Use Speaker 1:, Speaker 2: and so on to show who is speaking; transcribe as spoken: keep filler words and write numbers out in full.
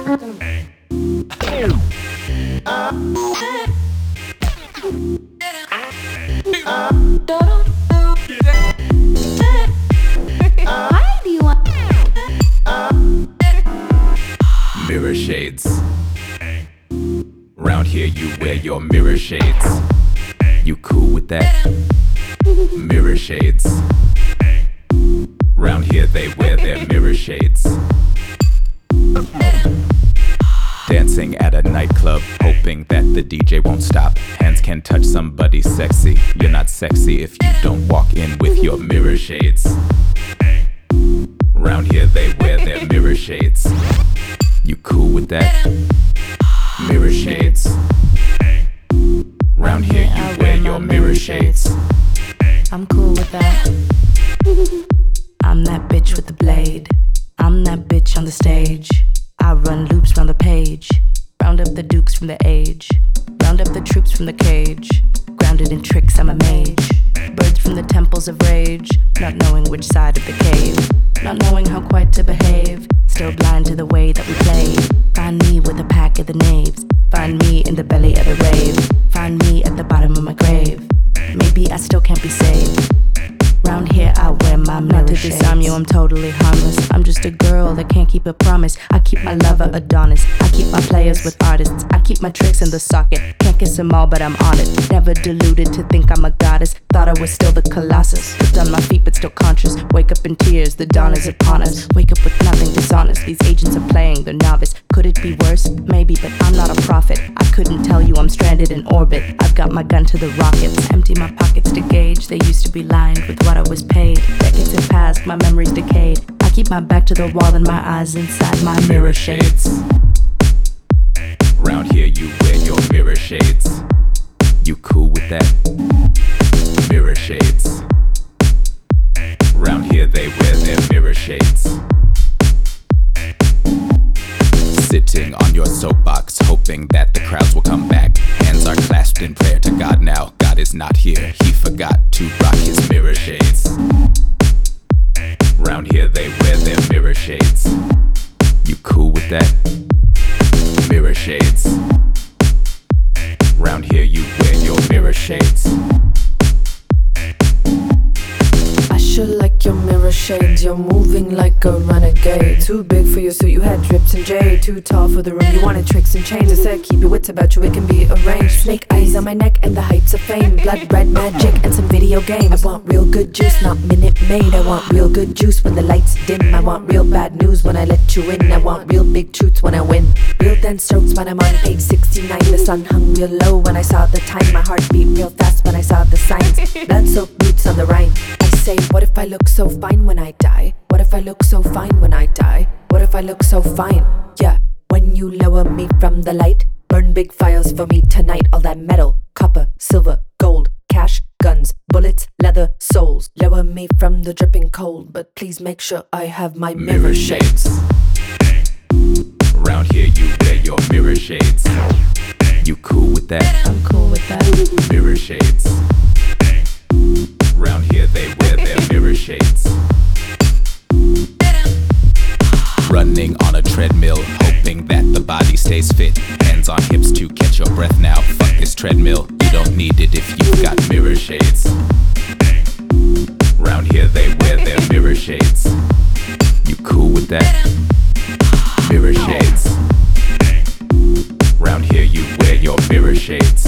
Speaker 1: Why do you want
Speaker 2: mirror shades? Round here you wear your mirror shades. You cool with that? Mirror shades. Round here they wear their mirror shades. Dancing at a nightclub, hoping that the D J won't stop. Hands can touch somebody sexy. You're not sexy if you don't walk in with your mirror shades. Round here they wear their mirror shades. You cool with that? Mirror shades. Round here you wear your mirror shades.
Speaker 3: I'm cool with that. I'm that bitch with the blade. I'm that bitch on the stage. I run loops round the page. Round up the dukes from the age. Round up the troops from the cage. Grounded in tricks, I'm a mage. Birds from the temples of rage. Not knowing which side of the cave. Not knowing how quite to behave. Still blind to the way that we play. Find me with a pack of the knaves. Find me in the belly of the rave. Find me at the bottom of my grave. Maybe I still can't be saved. Round here I wear my mirror Not to shades. Disarm you, I'm totally harmless. I'm just a girl that can't keep a promise. I keep my lover Adonis. I keep my players with artists. I keep my tricks in the socket. Can't kiss them all but I'm on it. Never deluded to think I'm a goddess. Thought I was still the colossus. Hooked on my feet but still conscious. Wake up in tears, the dawn is upon us. Wake up with nothing dishonest. These agents are playing, they're novice. Could it be worse? Maybe, but I'm not a prophet. I couldn't tell you I'm stranded in orbit. I've got my gun to the rockets. Empty my pockets to gauge. They used to be lined with what I was paid. Decades have passed, my memory's decayed. I keep my back to the wall and my eyes inside my mirror shades.
Speaker 2: Round here you wear your mirror shades. You cool with that? Mirror shades. Round here they wear their mirror shades. Sitting on your soapbox, hoping that the crowds will come back. Hands are clasped in prayer to God now. God is not here, he forgot to rock his mirror shades. Round here they wear their mirror shades. You cool with that? Mirror shades. Round here you wear your mirror shades.
Speaker 4: I should like your mirror shades. You're moving like a renegade. Too big for your suit, you had drips and jade. Too tall for the room, you wanted tricks and chains. I said keep your wits about you, it can be arranged. Snake eyes on my neck and the heights of fame. Blood red magic and some video games. I want real good juice, not Minute Maid. I want real good juice when the lights dim. I want real bad news when I let you in. I want real big truths when I win. Real dense strokes when I'm on page sixty-nine. The sun hung real low when I saw the time. My heart beat real fast when I saw the signs. Blood soaked boots on the Rhine. I say, what if I look so fine when I die? What if I look so fine when I die? What if I look so fine? Yeah, when you lower me from the light, burn big fires for me tonight. All that metal, copper, silver, gold, cash, guns, bullets, leather, souls. Lower me from the dripping cold, but please make sure I have my mirror,
Speaker 2: Mirror
Speaker 4: shades.
Speaker 2: shades. Round here you wear your mirror shades. You cool with that?
Speaker 3: I'm cool with that.
Speaker 2: Mirror shades. Round here they wear their mirror shades. Running on a treadmill, hoping that the body stays fit. Hands on hips to catch your breath now. Fuck this treadmill, you don't need it if you've got mirror shades. Round here they wear their mirror shades. You cool with that? Mirror shades. Round here you wear your mirror shades.